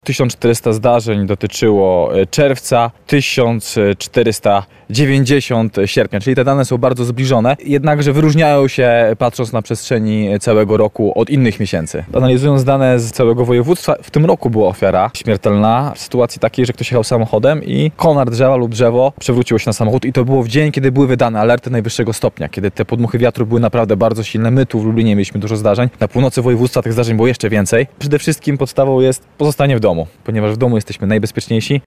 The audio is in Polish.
1400 zdarzeń dotyczyło czerwca, 1490 sierpnia, czyli te dane są bardzo zbliżone, jednakże wyróżniają się, patrząc na przestrzeni całego roku, od innych miesięcy. Analizując dane z całego województwa, w tym roku była ofiara śmiertelna w sytuacji takiej, że ktoś jechał samochodem i konar drzewa lub drzewo przewróciło się na samochód i to było w dzień, kiedy były wydane alerty najwyższego stopnia, kiedy te podmuchy wiatru były naprawdę bardzo silne. My tu w Lublinie mieliśmy dużo zdarzeń, na północy województwa tych zdarzeń było jeszcze więcej. Przede wszystkim podstawą jest pozostanie w domu, ponieważ w domu jesteśmy najbezpieczniejsi.